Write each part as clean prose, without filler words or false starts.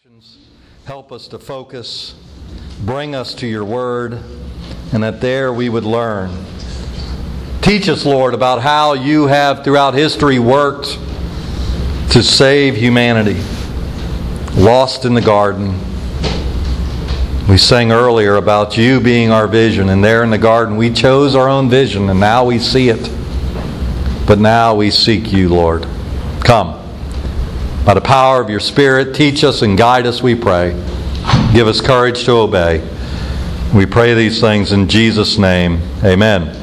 Help us to focus, bring us to your word, and that there we would learn. Teach us, Lord, about how you have throughout history worked to save humanity, lost in the garden. We sang earlier about you being our vision, and there in the garden we chose our own vision, and now we see it. But now we seek you, Lord. Come. By the power of your Spirit, teach us and guide us, we pray. Give us courage to obey. We pray these things in Jesus' name. Amen.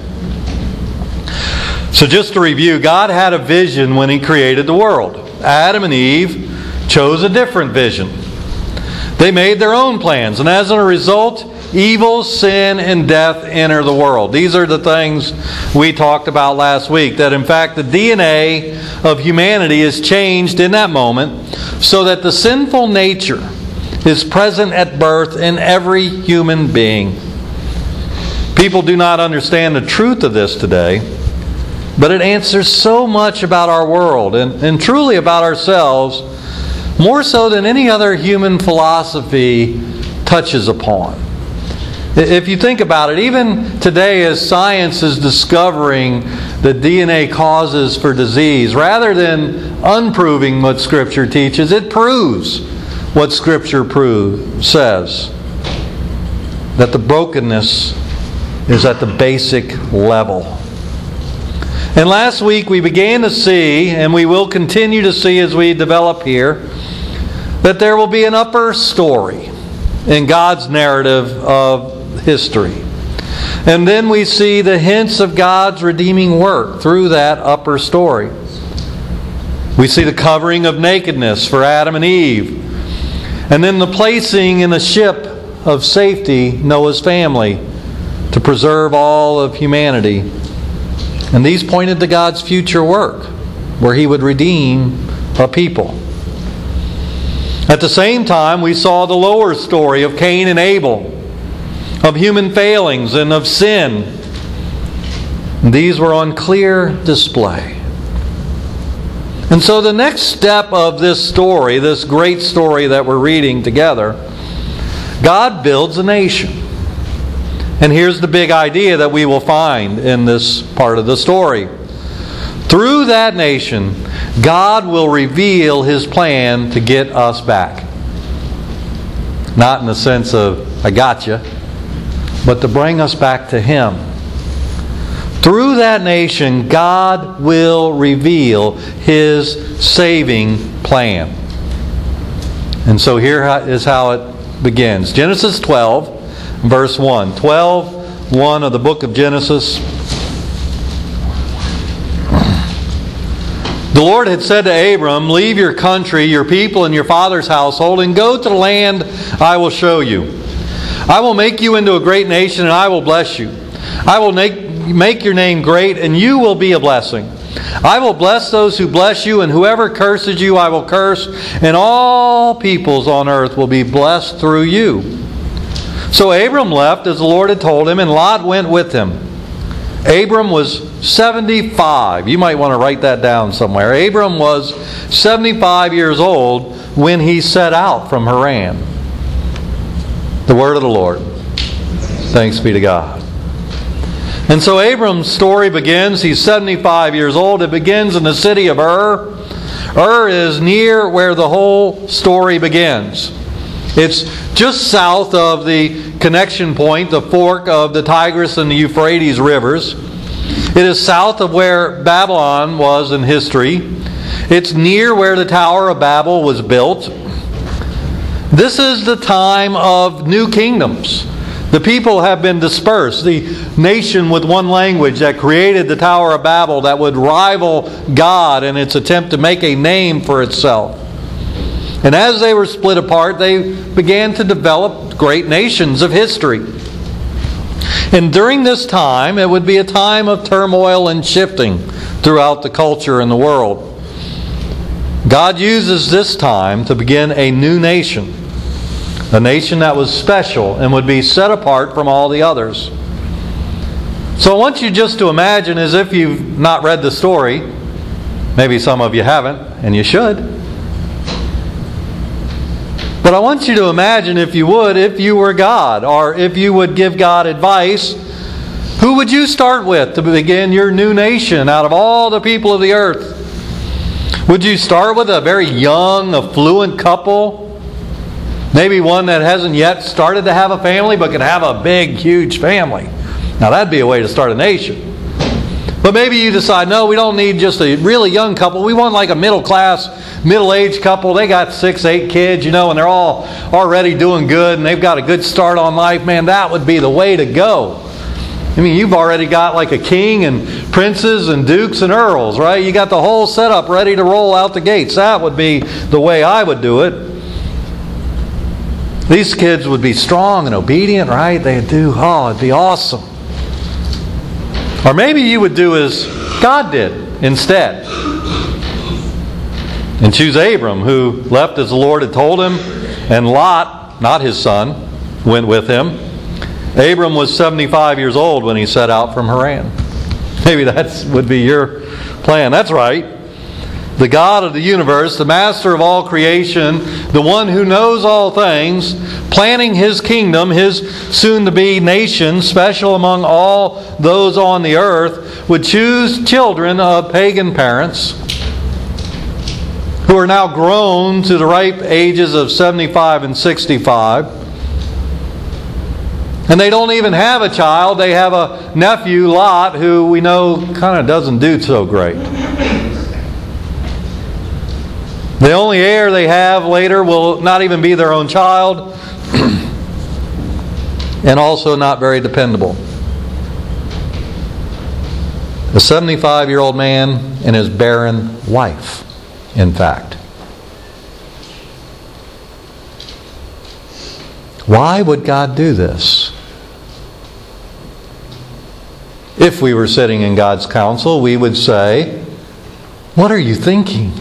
So just to review, God had a vision when He created the world. Adam and Eve chose a different vision. They made their own plans, and as a result, evil, sin, and death enter the world. These are the things we talked about last week, that in fact the DNA of humanity is changed in that moment so that the sinful nature is present at birth in every human being. People do not understand the truth of this today, but it answers so much about our world and truly about ourselves, more so than any other human philosophy touches upon. If you think about it, even today as science is discovering the DNA causes for disease, rather than unproving what Scripture teaches, it proves what Scripture says. That the brokenness is at the basic level. And last week we began to see, and we will continue to see as we develop here, that there will be an upper story in God's narrative of history. And then we see the hints of God's redeeming work through that upper story. We see the covering of nakedness for Adam and Eve. And then the placing in a ship of safety, Noah's family, to preserve all of humanity. And these pointed to God's future work, where He would redeem a people. At the same time, we saw the lower story of Cain and Abel, of human failings and of sin. And these were on clear display. And so the next step of this story, this great story that we're reading together, God builds a nation. And here's the big idea that we will find in this part of the story. Through that nation, God will reveal His plan to get us back. Not in the sense of, I got you, but to bring us back to Him. Through that nation, God will reveal His saving plan. And so here is how it begins. Genesis 12, verse 1. 12:1 of the book of Genesis. The Lord had said to Abram, "Leave your country, your people, and your father's household, and go to the land I will show you. I will make you into a great nation, and I will bless you. I will make your name great, and you will be a blessing. I will bless those who bless you, and whoever curses you I will curse, and all peoples on earth will be blessed through you." So Abram left as the Lord had told him, and Lot went with him. Abram was 75. You might want to write that down somewhere. Abram was 75 years old when he set out from Haran. The word of the Lord. Thanks be to God. And so Abram's story begins. He's 75 years old. It begins in the city of Ur. Ur is near where the whole story begins. It's just south of the connection point, the fork of the Tigris and the Euphrates rivers. It is south of where Babylon was in history. It's near where the Tower of Babel was built. This is the time of new kingdoms. The people have been dispersed. The nation with one language that created the Tower of Babel that would rival God in its attempt to make a name for itself. And as they were split apart, they began to develop great nations of history. And during this time, it would be a time of turmoil and shifting throughout the culture and the world. God uses this time to begin a new nation. A nation that was special and would be set apart from all the others. So I want you just to imagine, as if you've not read the story, maybe some of you haven't, and you should. But I want you to imagine, if you would, if you were God, or if you would give God advice, who would you start with to begin your new nation out of all the people of the earth? Would you start with a very young, affluent couple? Maybe one that hasn't yet started to have a family, but can have a big, huge family. Now that'd be a way to start a nation. But maybe you decide, no, we don't need just a really young couple. We want like a middle-class, middle-aged couple. They got 6, 8 kids, and they're all already doing good, and they've got a good start on life. Man, that would be the way to go. I mean, you've already got like a king and princes and dukes and earls, right? You got the whole setup ready to roll out the gates. That would be the way I would do it. These kids would be strong and obedient, right? They'd do, it'd be awesome. Or maybe you would do as God did instead, and choose Abram, who left as the Lord had told him, and Lot, not his son, went with him. Abram was 75 years old when he set out from Haran. Maybe that would be your plan. That's right. The God of the universe, the master of all creation, the one who knows all things, planning His kingdom, His soon-to-be nation, special among all those on the earth, would choose children of pagan parents who are now grown to the ripe ages of 75 and 65. And they don't even have a child. They have a nephew, Lot, who we know kind of doesn't do so great. The only heir they have later will not even be their own child, and also not very dependable. A 75-year-old man and his barren wife, in fact. Why would God do this? If we were sitting in God's counsel, we would say, what are you thinking?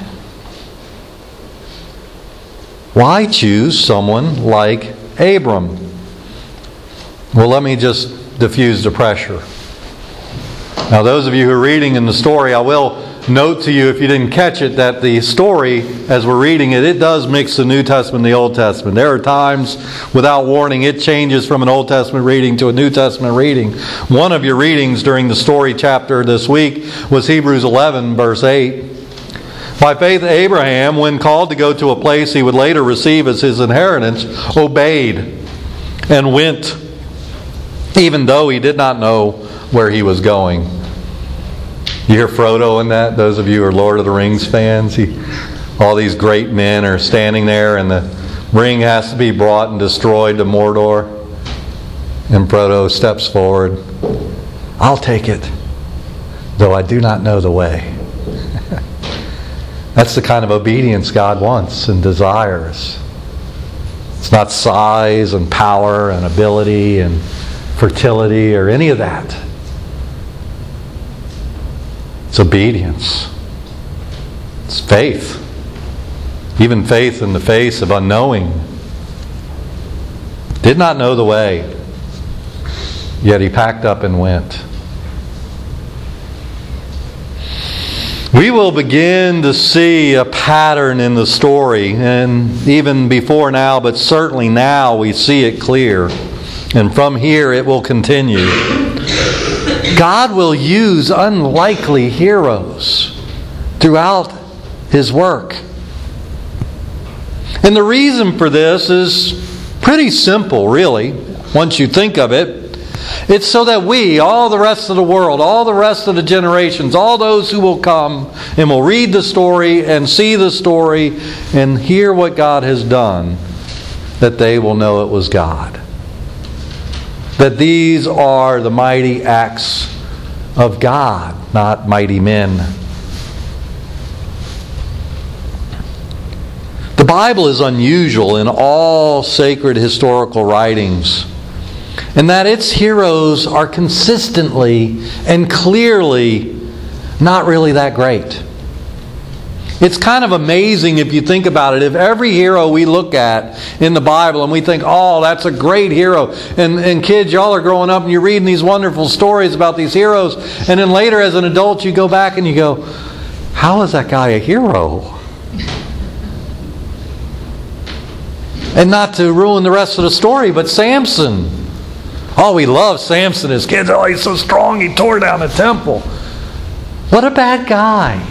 Why choose someone like Abram? Well, let me just diffuse the pressure. Now, those of you who are reading in the story, I will note to you, if you didn't catch it, that the story, as we're reading it, it does mix the New Testament and the Old Testament. There are times, without warning, it changes from an Old Testament reading to a New Testament reading. One of your readings during the story chapter this week was Hebrews 11, verse 8. By faith, Abraham, when called to go to a place he would later receive as his inheritance, obeyed and went, even though he did not know where he was going. You hear Frodo in that? Those of you who are Lord of the Rings fans, all these great men are standing there, and the ring has to be brought and destroyed to Mordor. And Frodo steps forward. I'll take it, though I do not know the way. That's the kind of obedience God wants and desires. It's not size and power and ability and fertility or any of that. It's obedience. It's faith. Even faith in the face of unknowing. Did not know the way, yet he packed up and went. We will begin to see a pattern in the story, and even before now, but certainly now we see it clear. And from here it will continue. God will use unlikely heroes throughout His work. And the reason for this is pretty simple, really, once you think of it. It's so that we, all the rest of the world, all the rest of the generations, all those who will come and will read the story and see the story and hear what God has done, that they will know it was God. That these are the mighty acts of God, not mighty men. The Bible is unusual in all sacred historical writings, in that its heroes are consistently and clearly not really that great. It's kind of amazing if you think about it. If every hero we look at in the Bible and we think, oh, that's a great hero. And kids, y'all are growing up and you're reading these wonderful stories about these heroes. And then later as an adult you go back and you go, how is that guy a hero? And not to ruin the rest of the story, but Samson. Oh, we love Samson as kids. Oh, he's so strong, he tore down the temple. What a bad guy.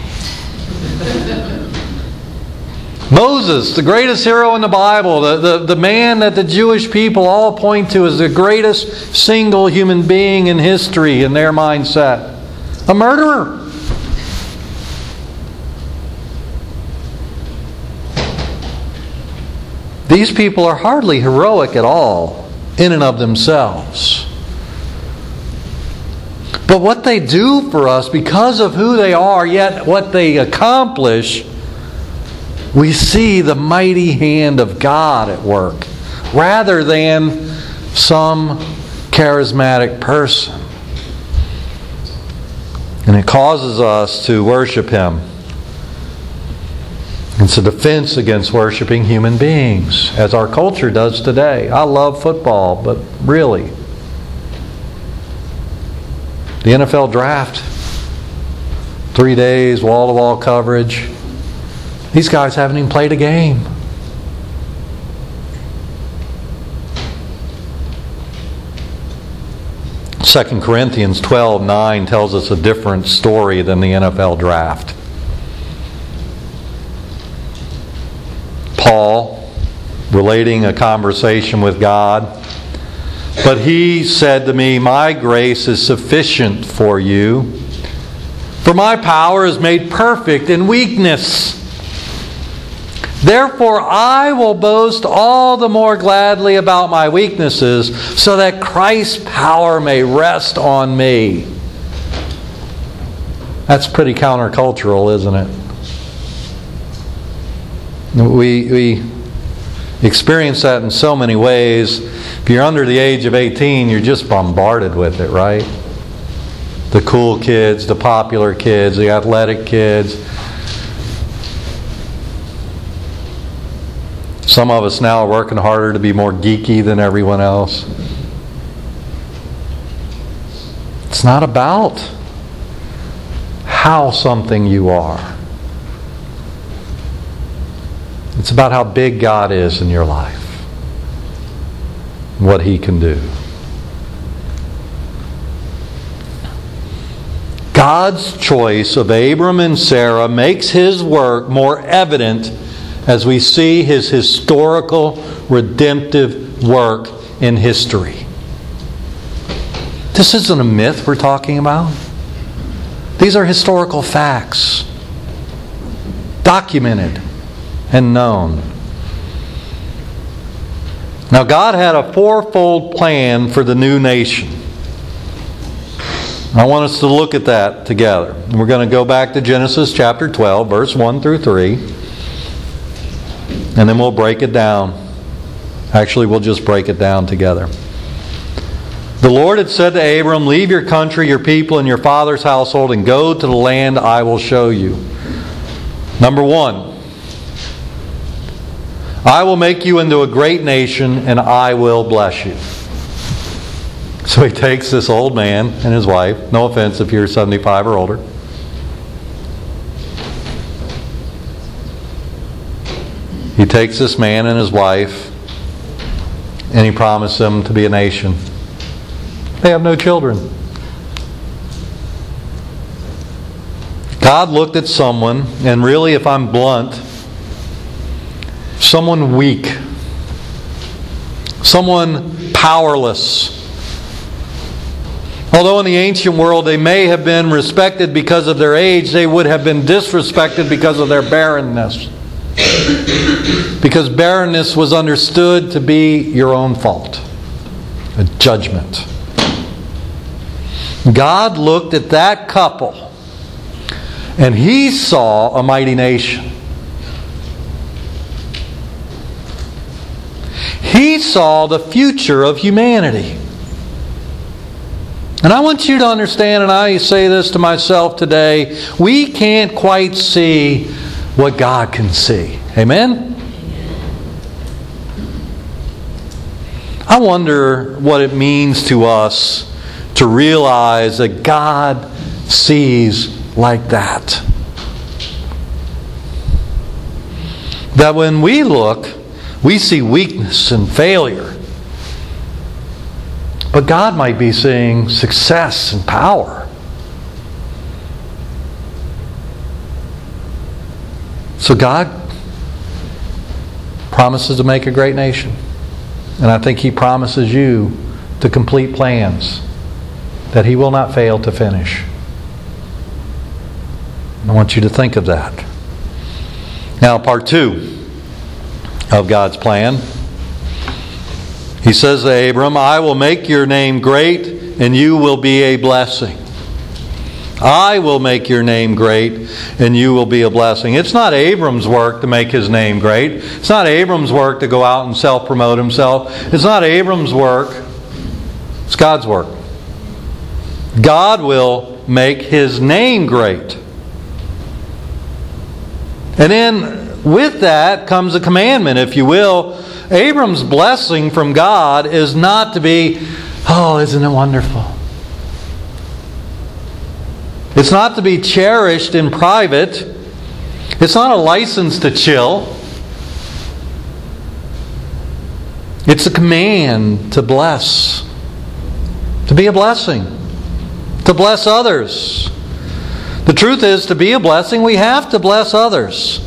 Moses, the greatest hero in the Bible, the man that the Jewish people all point to as the greatest single human being in history in their mindset. A murderer. These people are hardly heroic at all in and of themselves. But what they do for us because of who they are, yet what they accomplish, we see the mighty hand of God at work rather than some charismatic person. And it causes us to worship Him. It's a defense against worshiping human beings, as our culture does today. I love football, but really, the NFL draft, 3 days, wall-to-wall coverage. These guys haven't even played a game. Second Corinthians 12:9 tells us a different story than the NFL draft. Paul, relating a conversation with God, but he said to me, "My grace is sufficient for you, for my power is made perfect in weakness. Therefore I will boast all the more gladly about my weaknesses, so that Christ's power may rest on me." That's pretty countercultural, isn't it? We experience that in so many ways. If you're under the age of 18, you're just bombarded with it, right? The cool kids, the popular kids, the athletic kids. Some of us now are working harder to be more geeky than everyone else. It's not about how something you are. It's about how big God is in your life. What He can do. God's choice of Abram and Sarah makes His work more evident as we see His historical, redemptive work in history. This isn't a myth we're talking about. These are historical facts, documented and known. Now, God had a fourfold plan for the new nation. I want us to look at that together. We're going to go back to Genesis chapter 12, verse 1 through 3. And then we'll break it down. Actually, we'll just break it down together. The Lord had said to Abram, "Leave your country, your people, and your father's household, and go to the land I will show you." Number 1, I will make you into a great nation, and I will bless you. So He takes this old man and his wife. No offense if you're 75 or older. He takes this man and his wife, and He promised them to be a nation. They have no children. God looked at someone, and really, if I'm blunt, someone weak, someone powerless. Although in the ancient world they may have been respected because of their age, they would have been disrespected because of their barrenness. Because barrenness was understood to be your own fault, a judgment. God looked at that couple, and He saw a mighty nation. He saw the future of humanity. And I want you to understand, and I say this to myself today, we can't quite see what God can see. Amen? I wonder what it means to us to realize that God sees like that. That when we look, We see weakness and failure. But God might be seeing success and power. So God promises to make a great nation. And I think He promises you to complete plans that He will not fail to finish. I want you to think of that. Now, part 2 of God's plan. He says to Abram, I will make your name great, and you will be a blessing. I will make your name great, and you will be a blessing. It's not Abram's work to make his name great. It's not Abram's work to go out and self-promote himself. It's not Abram's work. It's God's work. God will make His name great. And then with that comes a commandment, if you will. Abram's blessing from God is not to be, oh, isn't it wonderful? It's not to be cherished in private. It's not a license to chill. It's a command to bless. To be a blessing. To bless others. The truth is, to be a blessing, we have to bless others.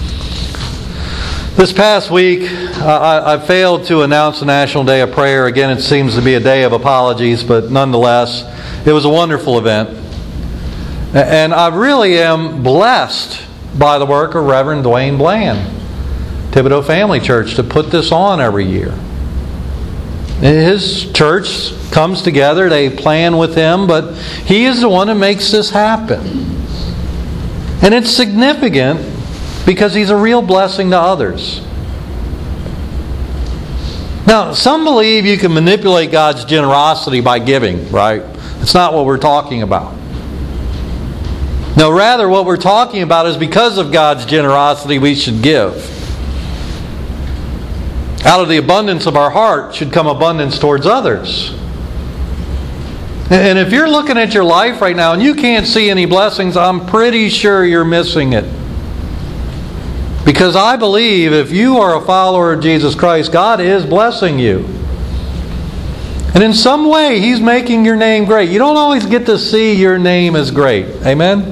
This past week, I failed to announce the National Day of Prayer. Again, it seems to be a day of apologies, but nonetheless, it was a wonderful event. And I really am blessed by the work of Reverend Dwayne Bland, Thibodeau Family Church, to put this on every year. His church comes together, they plan with him, but he is the one who makes this happen. And it's significant because he's a real blessing to others. Now, some believe you can manipulate God's generosity by giving, right? That's not what we're talking about. No, rather what we're talking about is because of God's generosity we should give. Out of the abundance of our heart should come abundance towards others. And if you're looking at your life right now and you can't see any blessings, I'm pretty sure you're missing it. Because I believe if you are a follower of Jesus Christ, God is blessing you. And in some way, He's making your name great. You don't always get to see your name as great. Amen?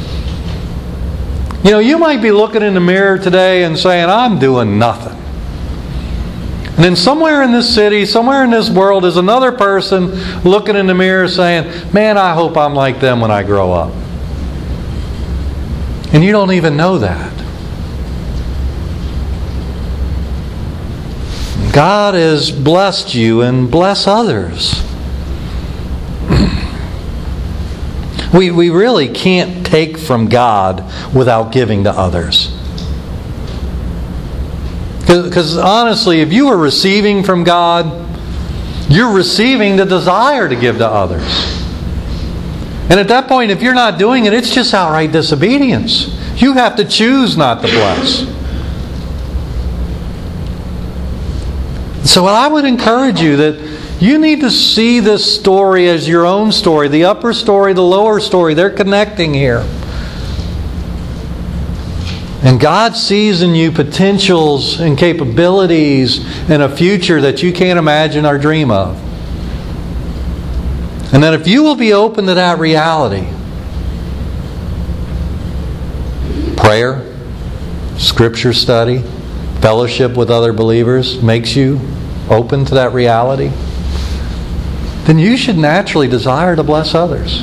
You know, you might be looking in the mirror today and saying, I'm doing nothing. And then somewhere in this city, somewhere in this world is another person looking in the mirror saying, man, I hope I'm like them when I grow up. And you don't even know that. God has blessed you and bless others. We really can't take from God without giving to others. Because honestly, if you are receiving from God, you're receiving the desire to give to others. And at that point, if you're not doing it, it's just outright disobedience. You have to choose not to bless. So I would encourage you that you need to see this story as your own story. The upper story, the lower story, they're connecting here. And God sees in you potentials and capabilities and a future that you can't imagine or dream of. And that if you will be open to that reality, prayer, scripture study, fellowship with other believers makes you open to that reality, then you should naturally desire to bless others.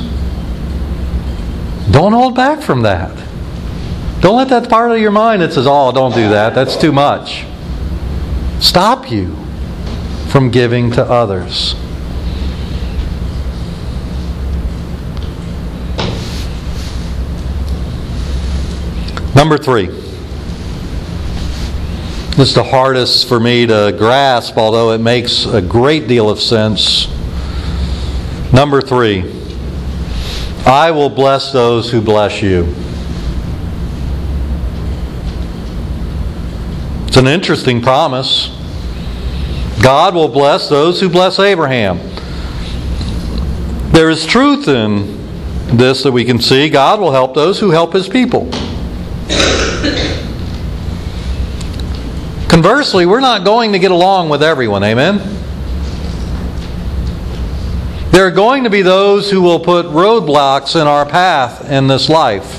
Don't hold back from that. Don't let that part of your mind that says, oh, don't do that, that's too much, stop you from giving to others. Number 3. This is the hardest for me to grasp, although it makes a great deal of sense. Number 3. I will bless those who bless you. It's an interesting promise. God will bless those who bless Abraham. There is truth in this that we can see. God will help those who help His people. Conversely, we're not going to get along with everyone. Amen? There are going to be those who will put roadblocks in our path in this life.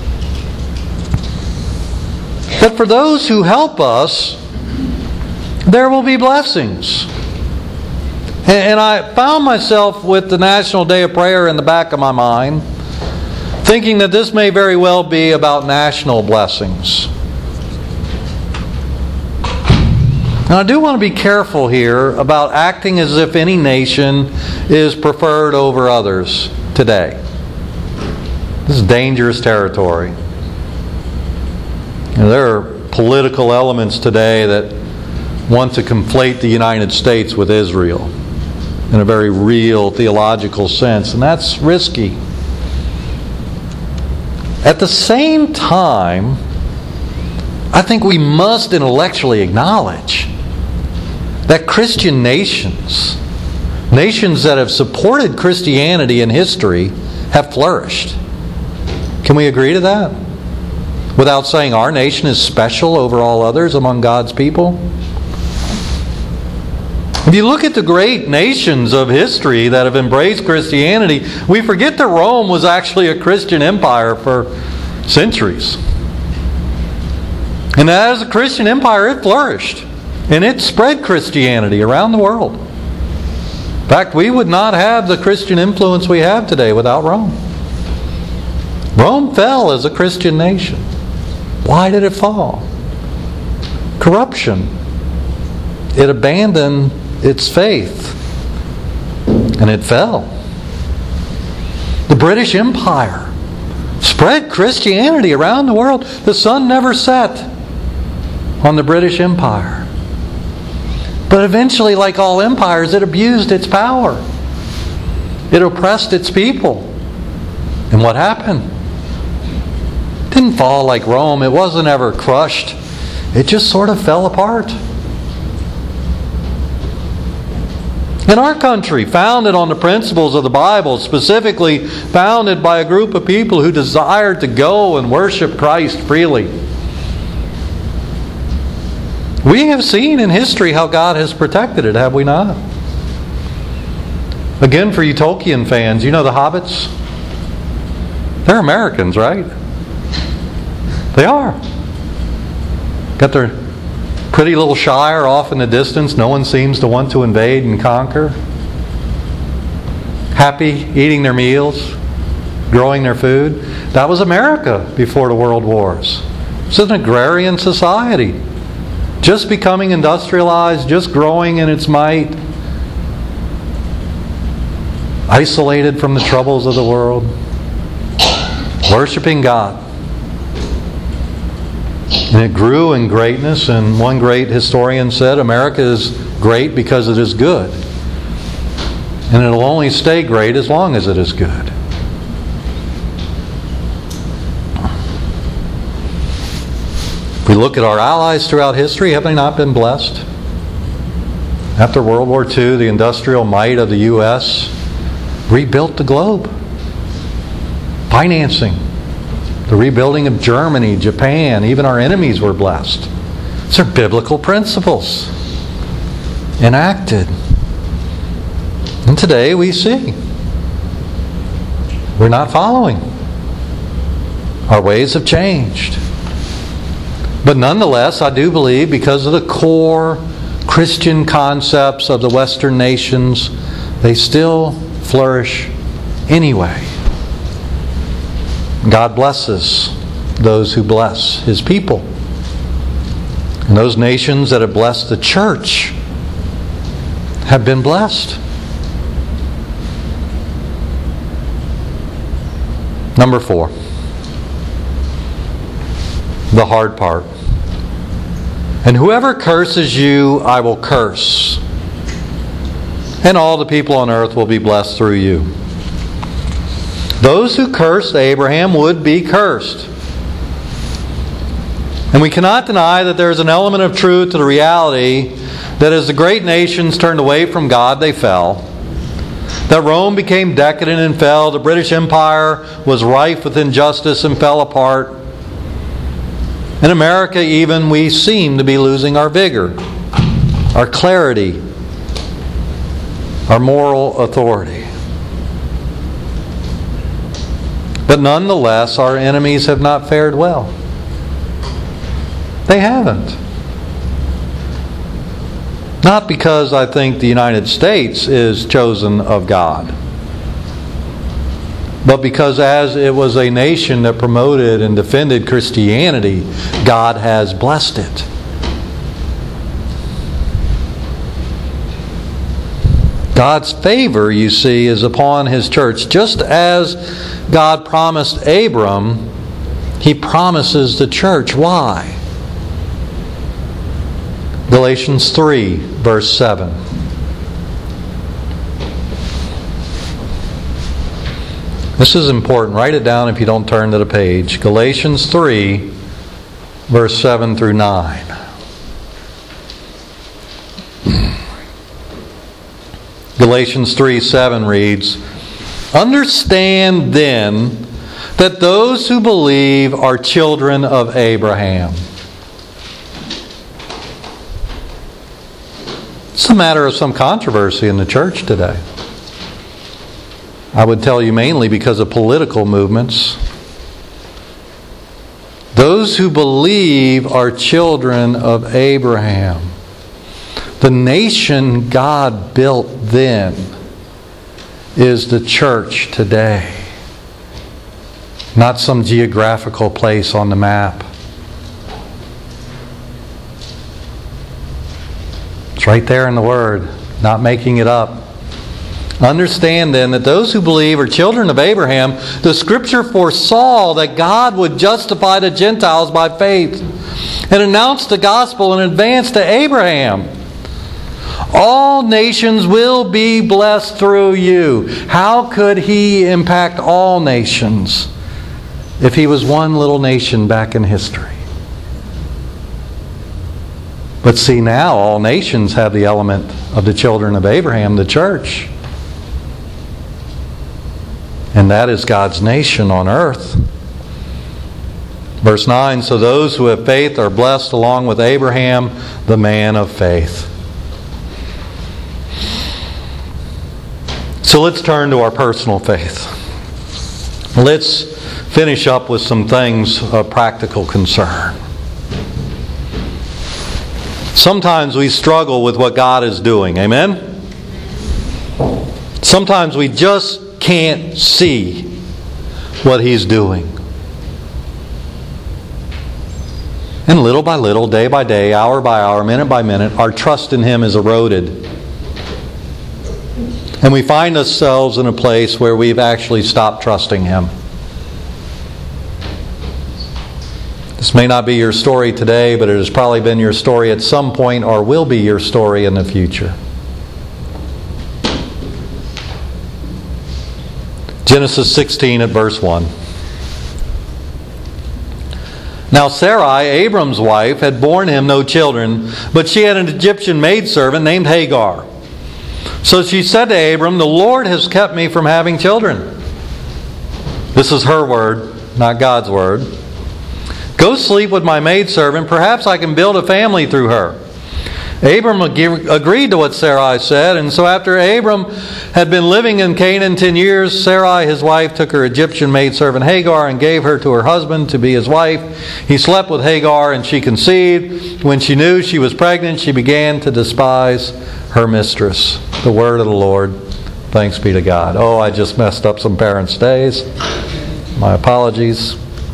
But for those who help us, there will be blessings. And I found myself with the National Day of Prayer in the back of my mind, thinking that this may very well be about national blessings. Now, I do want to be careful here about acting as if any nation is preferred over others today. This is dangerous territory. There are political elements today that want to conflate the United States with Israel in a very real theological sense, and that's risky. At the same time, I think we must intellectually acknowledge that Christian nations that have supported Christianity in history, have flourished. Can we agree to that? Without saying our nation is special over all others among God's people? If you look at the great nations of history that have embraced Christianity, we forget that Rome was actually a Christian empire for centuries. And as a Christian empire, it flourished. And it spread Christianity around the world. In fact, we would not have the Christian influence we have today without Rome. Rome fell as a Christian nation. Why did it fall? Corruption. It abandoned its faith. And it fell. The British Empire spread Christianity around the world. The sun never set on the British Empire. But eventually, like all empires, it abused its power. It oppressed its people. And what happened? It didn't fall like Rome. It wasn't ever crushed. It just sort of fell apart. In our country, founded on the principles of the Bible, specifically founded by a group of people who desired to go and worship Christ freely, we have seen in history how God has protected it, have we not? Again, for you Tolkien fans, you know the Hobbits? They're Americans, right? They are. Got their pretty little shire off in the distance. No one seems to want to invade and conquer. Happy eating their meals, growing their food. That was America before the World Wars. It's an agrarian society. Just becoming industrialized, just growing in its might, isolated from the troubles of the world, worshiping God. And it grew in greatness, and one great historian said, America is great because it is good. And it will only stay great as long as it is good. If we look at our allies throughout history, have they not been blessed? After World War II, the industrial might of the U.S. rebuilt the globe. Financing. The rebuilding of Germany, Japan, even our enemies were blessed. These are biblical principles enacted. And today we see we're not following. Our ways have changed. But nonetheless, I do believe because of the core Christian concepts of the Western nations, they still flourish anyway. God blesses those who bless His people. And those nations that have blessed the church have been blessed. Number 4. The hard part. And whoever curses you, I will curse. And all the people on earth will be blessed through you. Those who cursed Abraham would be cursed. And we cannot deny that there is an element of truth to the reality that as the great nations turned away from God, they fell. That Rome became decadent and fell. The British Empire was rife with injustice and fell apart. In America, even, we seem to be losing our vigor, our clarity, our moral authority. But nonetheless, our enemies have not fared well. They haven't. Not because I think the United States is chosen of God, but because as it was a nation that promoted and defended Christianity, God has blessed it. God's favor, you see, is upon His church. Just as God promised Abram, He promises the church. Why? Galatians 3, verse 7. This is important. Write it down if you don't turn to the page. Galatians 3, verse 7 through 9. Galatians 3:7 reads, "Understand then that those who believe are children of Abraham." It's a matter of some controversy in the church today. I would tell you mainly because of political movements. Those who believe are children of Abraham. The nation God built then is the church today, not some geographical place on the map. It's right there in the Word, not making it up. Understand then that those who believe are children of Abraham. The Scripture foresaw that God would justify the Gentiles by faith and announce the gospel in advance to Abraham. All nations will be blessed through you. How could He impact all nations if He was one little nation back in history? But see, now all nations have the element of the children of Abraham, the church. And that is God's nation on earth. Verse 9, "So those who have faith are blessed along with Abraham, the man of faith." So let's turn to our personal faith. Let's finish up with some things of practical concern. Sometimes we struggle with what God is doing. Amen? Sometimes we just can't see what He's doing. And little by little, day by day, hour by hour, minute by minute, our trust in Him is eroded. And we find ourselves in a place where we've actually stopped trusting Him. This may not be your story today, but it has probably been your story at some point or will be your story in the future. Genesis 16 at verse 1. Now Sarai, Abram's wife, had borne him no children, but she had an Egyptian maidservant named Hagar. So she said to Abram, "The Lord has kept me from having children." This is her word, not God's word. "Go sleep with my maidservant. Perhaps I can build a family through her." Abram agreed to what Sarai said, and so after Abram had been living in Canaan 10 years, Sarai, his wife, took her Egyptian maidservant Hagar and gave her to her husband to be his wife. He slept with Hagar and she conceived. When she knew she was pregnant, she began to despise her mistress. The word of the Lord. Thanks be to God. Oh, I just messed up some parents' days. My apologies.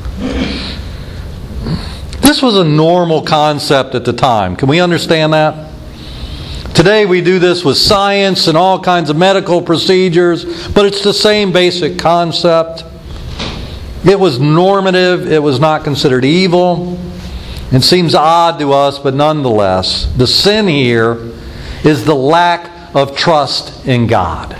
This was a normal concept at the time. Can we understand that? Today we do this with science and all kinds of medical procedures, but it's the same basic concept. It was normative. It was not considered evil. It seems odd to us, but nonetheless, the sin here is the lack of trust in God.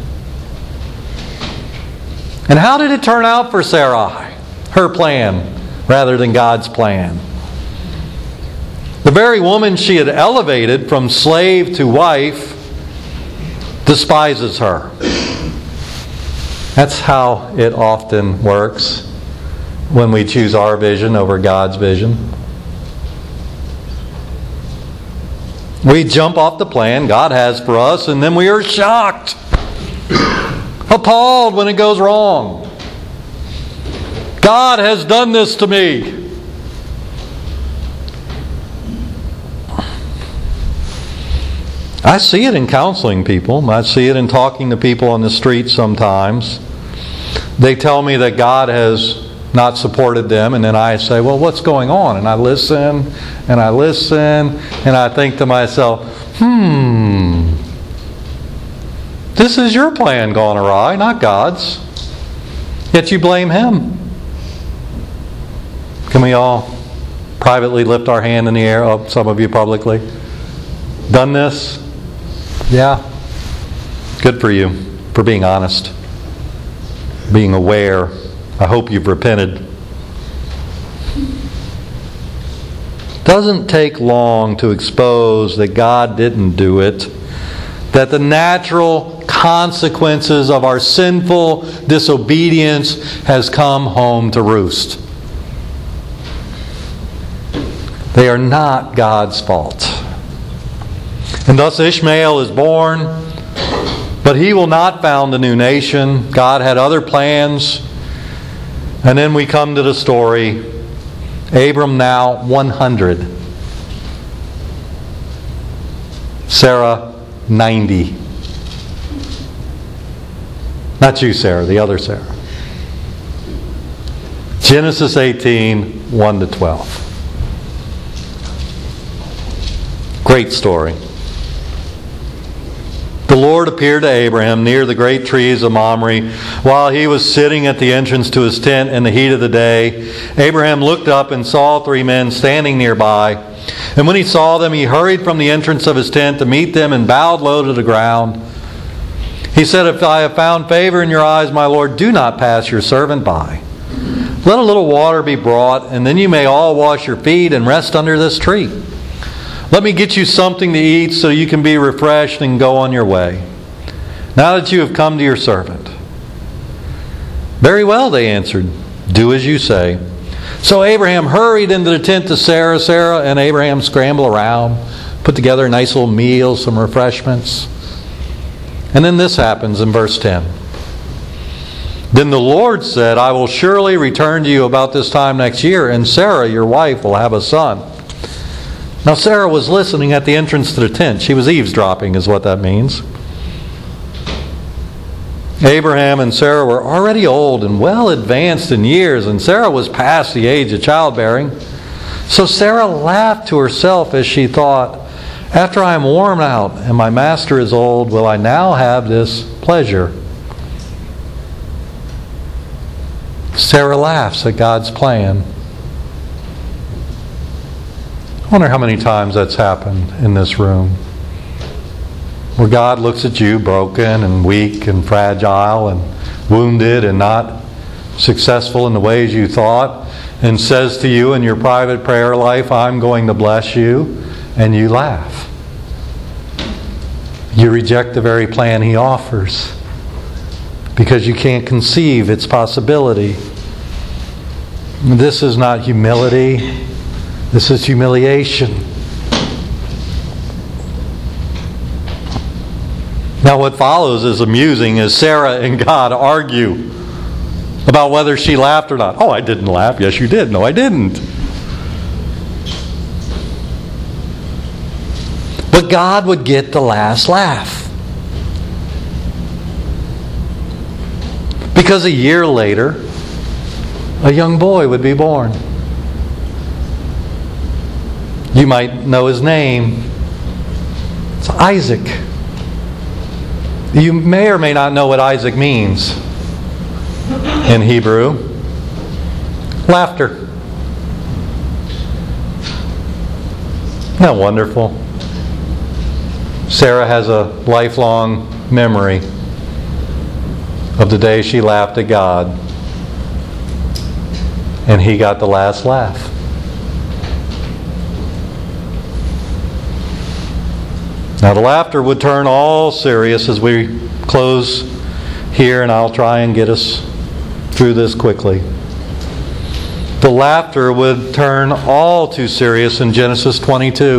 And how did it turn out for Sarai? Her plan rather than God's plan. The very woman she had elevated from slave to wife despises her. That's how it often works. when we choose our vision over God's vision. We jump off the plan God has for us, and then we are shocked, appalled when it goes wrong. God has done this to me. I see it in counseling people. I see it in talking to people on the street sometimes. They tell me that God has not supported them, and then I say, well, what's going on? And I listen, and I listen, and I think to myself, this is your plan gone awry, not God's. Yet you blame Him. Can we all privately lift our hand in the air? Oh, some of you publicly. Done this? Yeah. Good for you for being honest, being aware. I hope you've repented. Doesn't take long to expose that God didn't do it, that the natural consequences of our sinful disobedience has come home to roost. They are not God's fault. And thus Ishmael is born, but he will not found a new nation. God had other plans. And then we come to the story. Abram now 100. Sarah 90. Not you, Sarah, the other Sarah. Genesis 18, 1 to 12. Great story. The Lord appeared to Abraham near the great trees of Mamre while he was sitting at the entrance to his tent in the heat of the day. Abraham looked up and saw 3 men standing nearby. And when he saw them, he hurried from the entrance of his tent to meet them and bowed low to the ground. He said, "If I have found favor in your eyes, my Lord, do not pass your servant by. Let a little water be brought, and then you may all wash your feet and rest under this tree. Let me get you something to eat so you can be refreshed and go on your way. Now that you have come to your servant." "Very well," they answered. "Do as you say." So Abraham hurried into the tent to Sarah. Sarah and Abraham scrambled around, put together a nice little meal, some refreshments. And then this happens in verse 10. Then the Lord said, "I will surely return to you about this time next year, and Sarah, your wife, will have a son." Now Sarah was listening at the entrance to the tent. She was eavesdropping, is what that means. Abraham and Sarah were already old and well advanced in years, and Sarah was past the age of childbearing. So Sarah laughed to herself as she thought, "After I am worn out and my master is old, will I now have this pleasure?" Sarah laughs at God's plan. I wonder how many times that's happened in this room, where God looks at you broken and weak and fragile and wounded and not successful in the ways you thought, and says to you in your private prayer life, "I'm going to bless you," and you laugh. You reject the very plan He offers because you can't conceive its possibility. This is not humility. This is humiliation. Now what follows is amusing as Sarah and God argue about whether she laughed or not. "Oh, I didn't laugh." "Yes, you did." "No, I didn't." But God would get the last laugh. Because a year later, a young boy would be born. You might know his name. It's Isaac. You may or may not know what Isaac means in Hebrew. Laughter. Isn't that wonderful? Sarah has a lifelong memory of the day she laughed at God, and He got the last laugh. Now the laughter would turn all serious as we close here, and I'll try and get us through this quickly. the laughter would turn all too serious in Genesis 22.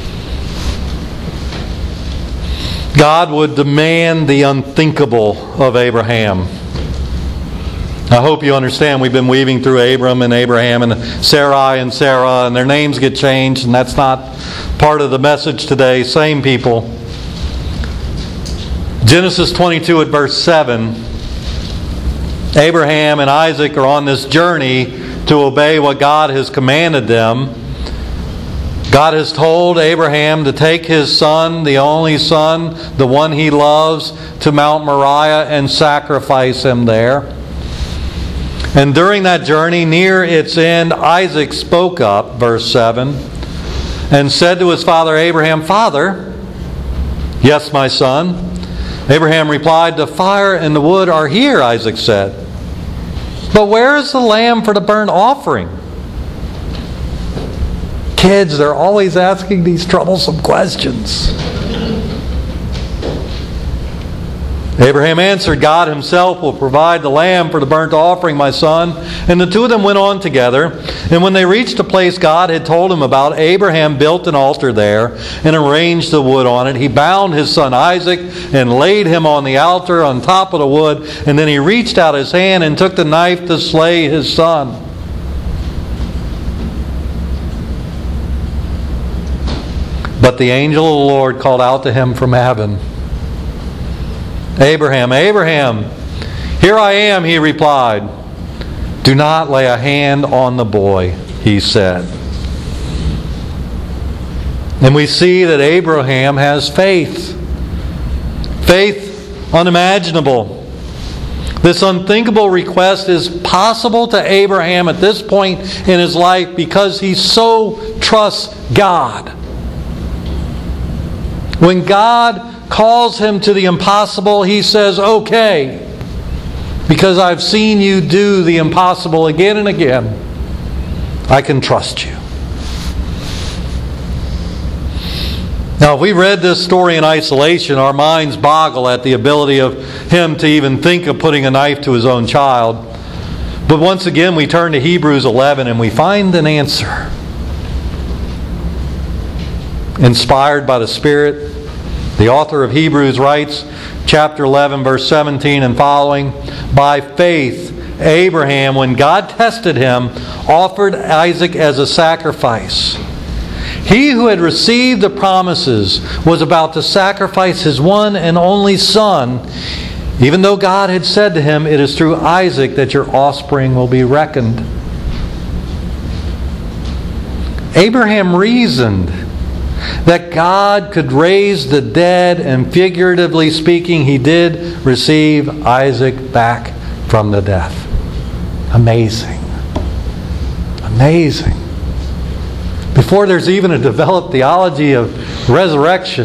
God would demand the unthinkable of Abraham. I hope you understand we've been weaving through Abram and Abraham and Sarai and Sarah, and their names get changed, and that's not part of the message today. Same people. Genesis 22 at verse 7, Abraham and Isaac are on this journey to obey what God has commanded them. God has told Abraham to take his son, the only son, the one he loves, to Mount Moriah and sacrifice him there. And during that journey, near its end, Isaac spoke up, verse 7, and said to his father Abraham, "Father." "Yes, my son." Abraham replied, "The fire and the wood are here," Isaac said. "But where is the lamb for the burnt offering?" Kids, they're always asking these troublesome questions. Abraham answered, "God himself will provide the lamb for the burnt offering, my son." And the two of them went on together. And when they reached a place God had told him about, Abraham built an altar there and arranged the wood on it. He bound his son Isaac and laid him on the altar on top of the wood. And then he reached out his hand and took the knife to slay his son. But the angel of the Lord called out to him from heaven, "Abraham, Abraham." "Here I am," he replied. "Do not lay a hand on the boy," he said. And we see that Abraham has faith. Faith unimaginable. This unthinkable request is possible to Abraham at this point in his life because he so trusts God. When God calls him to the impossible, he says, "Okay, because I've seen you do the impossible again and again, I can trust you." Now, if we read this story in isolation, our minds boggle at the ability of him to even think of putting a knife to his own child. But once again, we turn to Hebrews 11 and we find an answer. Inspired by the Spirit, the author of Hebrews writes, chapter 11, verse 17 and following, "By faith, Abraham, when God tested him, offered Isaac as a sacrifice. He who had received the promises was about to sacrifice his one and only son, even though God had said to him, 'It is through Isaac that your offspring will be reckoned.'" Abraham reasoned that God could raise the dead, and figuratively speaking, he did receive Isaac back from the death. Amazing. Amazing. Before there's even a developed theology of resurrection,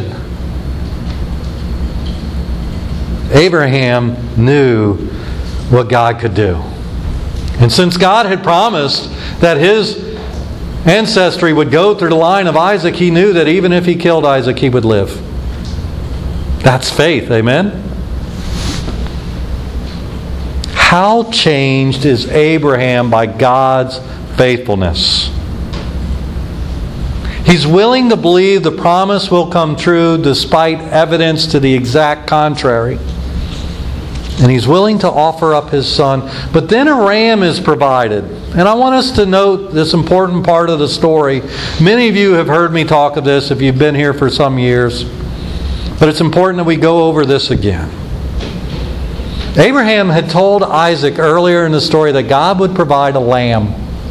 Abraham knew what God could do. And since God had promised that his ancestry would go through the line of Isaac, he knew that even if he killed Isaac, he would live. That's faith, amen? How changed is Abraham by God's faithfulness? He's willing to believe the promise will come true despite evidence to the exact contrary. And he's willing to offer up his son. But then a ram is provided. And I want us to note this important part of the story. Many of you have heard me talk of this if you've been here for some years. But it's important that we go over this again. Abraham had told Isaac earlier in the story that God would provide a lamb.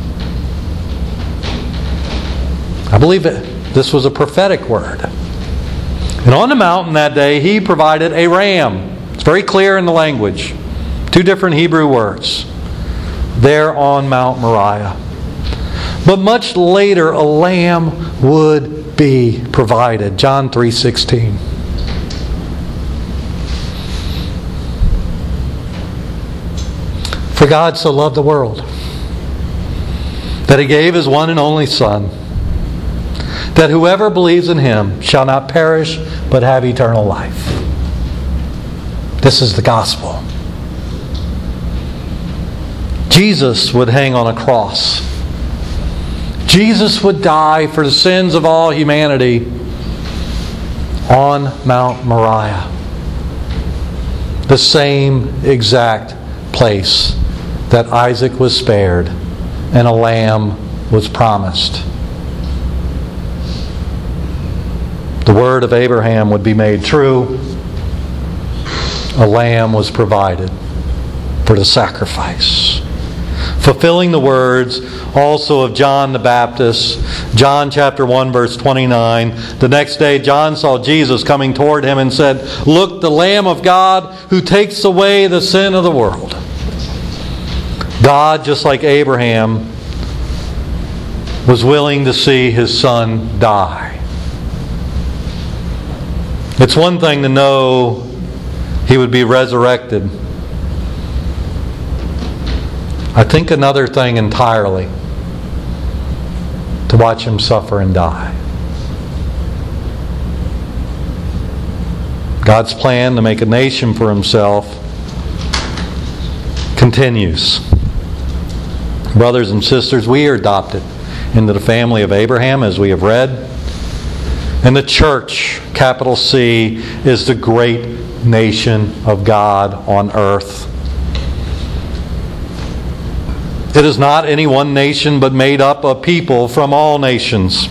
I believe this was a prophetic word. And on the mountain that day, he provided a ram. It's very clear in the language. Two different Hebrew words. There on Mount Moriah. But much later, a lamb would be provided. John 3:16. For God so loved the world that He gave His one and only Son, that whoever believes in Him shall not perish but have eternal life. This is the gospel. Jesus would hang on a cross Jesus would die for the sins of all humanity on Mount Moriah. The same exact place that Isaac was spared and a lamb was promised. The word of Abraham would be made true. A lamb was provided for the sacrifice. Fulfilling the words also of John the Baptist, John chapter 1 verse 29. The next day John saw Jesus coming toward him and said, "Look, the Lamb of God who takes away the sin of the world." God, just like Abraham, was willing to see His Son die. It's one thing to know He would be resurrected. I think another thing entirely to watch Him suffer and die. God's plan to make a nation for Himself continues. Brothers and sisters, we are adopted into the family of Abraham, as we have read. And the church, capital C, is the great nation of God on earth. It is not any one nation, but made up of people from all nations.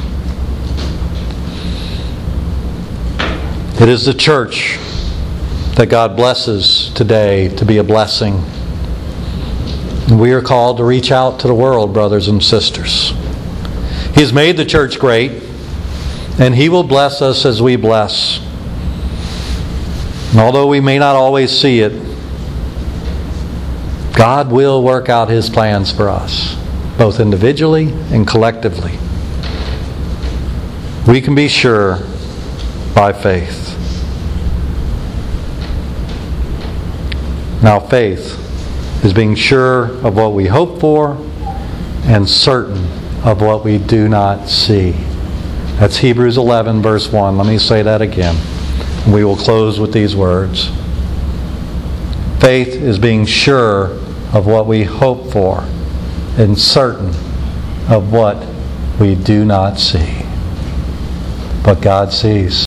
It is the church that God blesses today to be a blessing. We are called to reach out to the world, brothers and sisters. He has made the church great, and He will bless us as we bless. And although we may not always see it, God will work out His plans for us, both individually and collectively. We can be sure by faith. Now, faith is being sure of what we hope for and certain of what we do not see. That's Hebrews 11 verse 1. Let me say that again. We will close with these words. Faith is being sure of what we hope for and certain of what we do not see. But God sees.